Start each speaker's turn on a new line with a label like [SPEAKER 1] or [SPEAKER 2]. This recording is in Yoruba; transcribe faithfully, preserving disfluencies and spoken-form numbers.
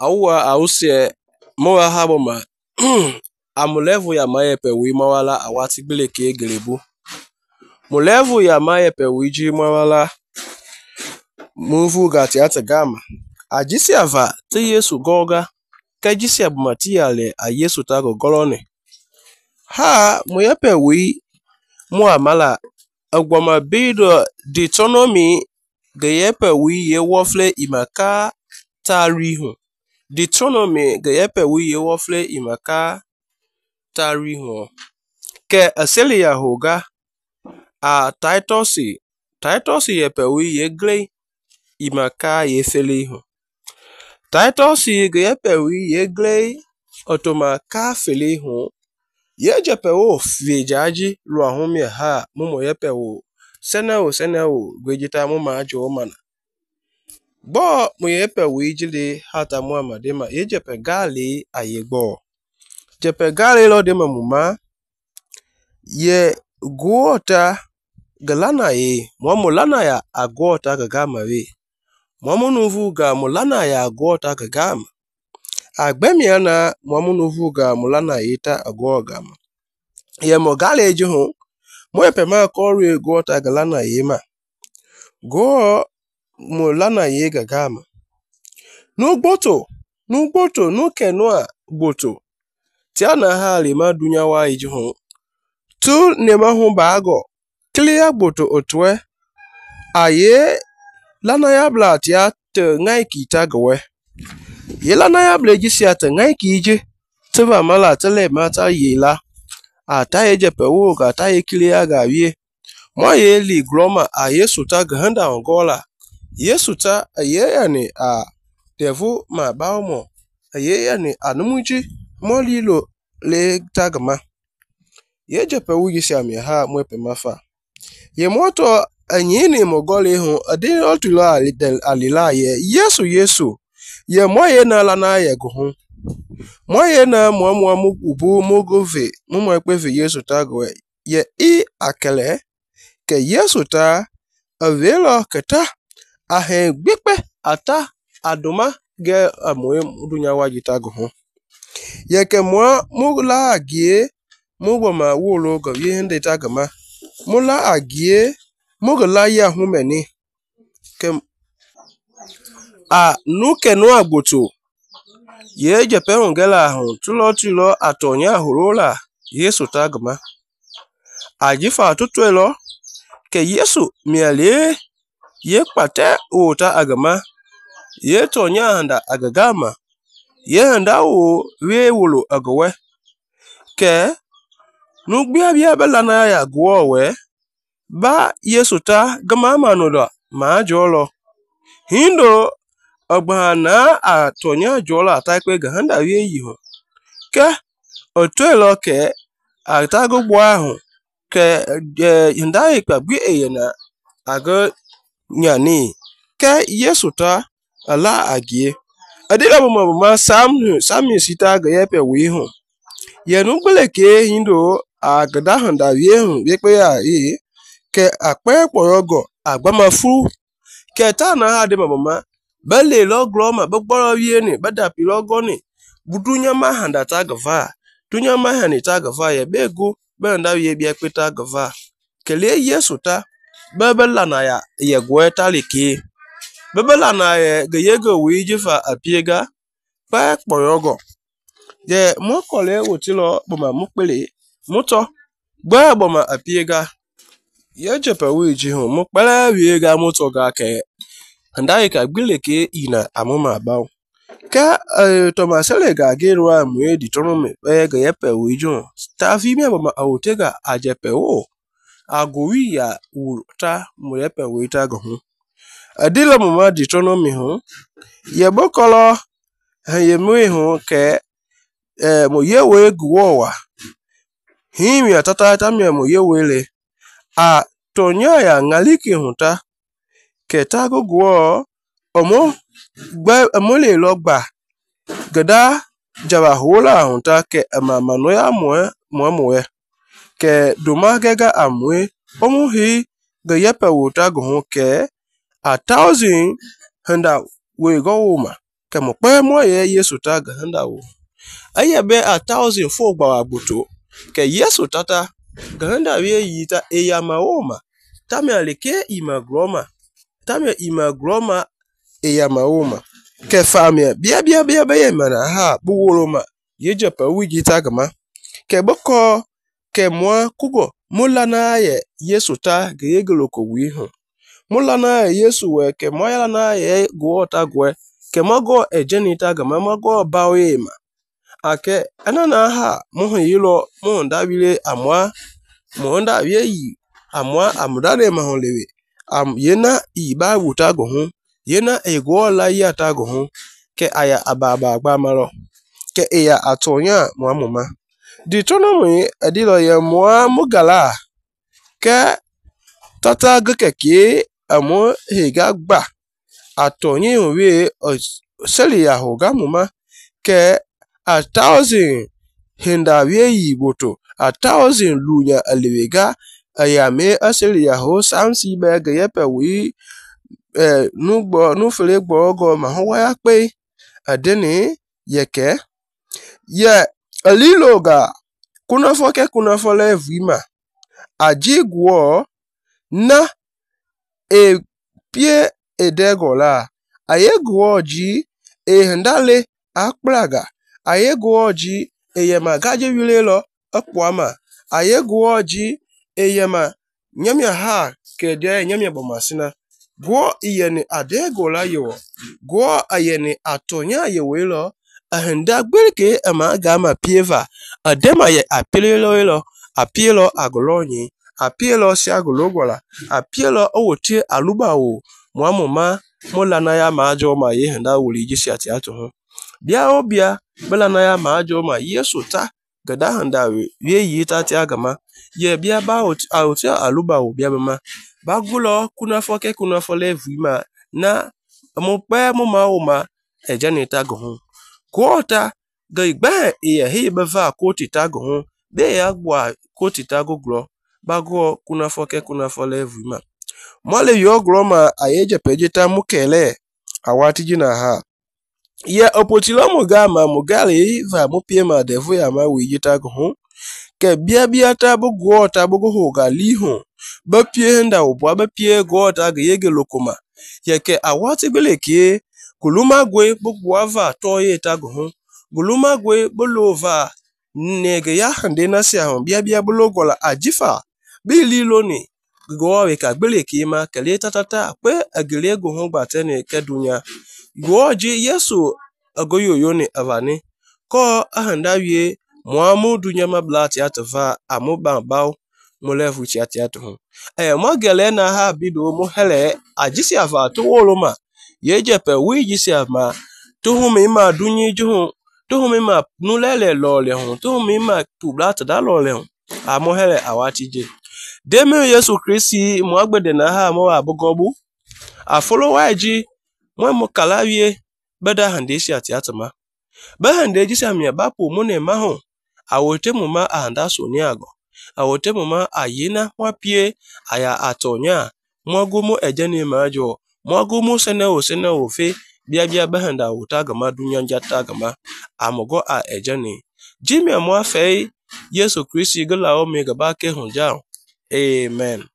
[SPEAKER 1] Awa ausie mowa habo ma amulevu ya mayepe wi mawala awati gbele ke gelebu. Mulevu ya mayepe wiji mawala muvu gati ata gama. Ajisi ava te Yesu goga ke jisi abumati ale a Yesu tago golone. Ha muyepe wi muamala agwama bido Deuteronomy geyepe wi ye wofle imaka tarihu. Deuteronomy geyepe wi ye wofle imaka tarihu. Ke aseli ya hoga a Titus Titus yepe wi ye gle imaka ye felihu. Titus geyepe wi ye gle otoma ka felihu. Ye jepe wo vejaji luahumi ha mumo yepe wo sene wo sene wo gwejita muma ajo mana. Bo mu yepe wi jili hata muamade ma ye jepe gali ayegbo. Jepe gali lo de muma ye guota galana ye mwamu lana ya aguota gagama we. Mwamu nuvuga mulana ya aguota gagama. Agbemi ana mwamu nuvuga mulana yita aguogama. Ye mo gali ejuhu mwepe ma kori guota galana ye ma. Go mulana ye gagama. Nu gboto, nu gboto, nu kenua gboto. Tiana hali ma dunya wa ejuhu. Tu nema humba ago. Clear gboto otwe. Aye lana ya bla tia te ngai kita gowe. Ye lana ya bla jisi ate ngai kije. Teva mala tele mata ye la. Ata ye jepe woga ata ye clear ga wie. Mwa ye li groma a Yesu ta gahanda ongola. Yesu ta aye yani a devu ma baomo. Aye yani anumuji mo lilo le tagama. Ye jepe wuji si ami ha mwepe mafa. Ye moto anyini mogole hon adi otula alila ye Yesu Yesu. Ye moye na lana ye gohon. Moye na mwa mwa ubu mogove mwa ekpeve Yesu tagwe. Ye i akele ke Yesu ta avelo keta ahe gbikpe ata adoma ge amwe dunya wajita gohon. Ye ke mwa mugla agie mugwa ma wolo go ye hende tagama. Mula agie mugla ya humeni. Ke a nuke no agboto. Ye jepe ongela hon tulo tulo atonya hurola Yesu tagama. Ajifa atutuelo ke Yesu miale ye kpate uta agama. Ye tonya handa agagama. Ye handa u we wolo agawe. Ke nugbia bia belana ya guowe. Ba Yesu ta gama manoda ma jolo. Hindo agbana a tonya jola atakwe gahanda we yiho. Ke otuelo ke atago buahu. Ke hinda ikpa gwi eyena aga nyani. Ke Yesu ta ala agie. Adila buma buma sam sami sita gayepe wihun. Ye nugbele ke hindo agada handa wihun. Yekwe ya ee. Ke akpe porogo agbama fu. Ke ta na hade mama. Bele lo gloma bagbara wieni. Badapi lo goni. Budunya mahanda tagava. Dunya mahani tagava ye begu. Benda ye biakwe tagava. Kele Yesu ta. Bebela na ya ye gwe taliki. Bebela na ye geyego wijifa apiega. Pa porogo. Ye mokole wotilo boma mukpele. Muto. Gba boma apiega. Ye jepe wiji hon mukpele wiega muto ga ke. Handa ika gbile ke ina amuma abao. Ka uh, Tomasele ga gerwa mwe Deuteronomy e geyepe wijon. Stafi mi boma awotega ajepe wo. Agowi ya uta mwepe wita gohun. Adila muma Deuteronomy hon. Ye bokolo ye mwe hon ke eh, mo ye we guowa. Himi atata atami mo ye wele. A tonya ya ngaliki hunta. Ke tago guo omo gba amole logba. Gada jaba hola hunta ke amamano ya mwe mwe mwe. Ke duma gega amwe omu hi geyepe wota gohun ke a thousand handa we go uma. ke mo pe mo ye Yesu ta gahanda wo aye be a thousand fo gba agboto ke Yesu tata gahanda we yita e ya maoma tamia leke ima groma tamia ima groma e ya maoma ke famia bia bia bia be mana ha buworoma ye jepa wigi tagama ke boko ke mwa kugo mulana ye Yesu ta geyegoloko wi hu mulana Yesu we ke moya na ye go ta gwe ke mago ejeni tagama mago bawema ake anana ha muhu yilo muhu ndabile amwa muhu ndabiye yi amwa amdade mahonlewe am yena iba wuta go hu yena ego la ya ta go hu ke aya ababa agba maro ke eya atonya muamuma Deuteronomy adilo ye mwa mugala ke tata gkeke amo hega gba atonye we seli ya hoga muma ke a thousand hinda we yiboto a thousand lunya alewega ayame aseli ya ho samsi be geyepe wi eh nugbo nufele gbo ogo ma ho wa pe adeni yeke ye aliloga kuna foke kuna fole vima ajigwo na e pie edegola ayegwoji e handale akplaga ayegwoji eyema gaje wilelo akpoma ayegwoji eyema nyamya ha kede nyamya bomasina gwo iyeni adegola yo gwo ayeni atonya yewelo ahanda gbelke ama gama pieva adema ye apilelo elo apilo agolonyi apielo si agologola apielo owote alubawo muamuma mulana ya majo ma ye handa wuli jisi ati atu hu bia obia belana ya majo ma Yesu ta gada handa we yi ta ti agama ye bia ba ote alubawo bia bema bagulo kuna foke kuna fole vima na mo pe mo ma o ma ejeni ta go hu kwota ga igba ye hi beva koti ta go hu be ya gwa koti ta go glo bago kuna foke kuna fole vima mole yo groma ayeje pejeta mukele awati jina ha ye opotilo muga ma mugale va mupie ma devu ya ma wijita go hu ke bia bia ta bu gwo ta bu go ga lihu ba pie nda obo ba pie go ta ga yege lokoma ye ke awati beleke kuluma gwe bu gwa to ye ta go hu guluma gwe bulova nege ya hande na si ahun bia bia bulogola ajifa bililo ni go we ka beleke ma kele tatata pe agile go hu gbatene kedunya go ji Yesu agoyoyo ni avani ko ahanda wie muamu dunya mablati atva amuba baw mulevu chi ati atu eh mogele na ha bido mu hele ajisi ava to woloma yeje pe wi jisi ama to hu mi ma dunyi ju to hu mi ma nulele lole hu to hu mi ma tublata da lole hu amu hele awati je demi Yesu Kristi mu agbede na ha mo abugobu a follow waji mo mo kalawie beda hande si ati atma ba hande jisi amia bapo mo ne ma hu awote mo ma anda so ni ago awote mo ma ayina wapie aya atonya mogumu ejeni majo mogumu sene o sene o fe bia bia ba handa utaga ma dunya njata gama amogo a ejeni jimi amwa fe Yesu Kristi gala o me gaba ke hunja amen.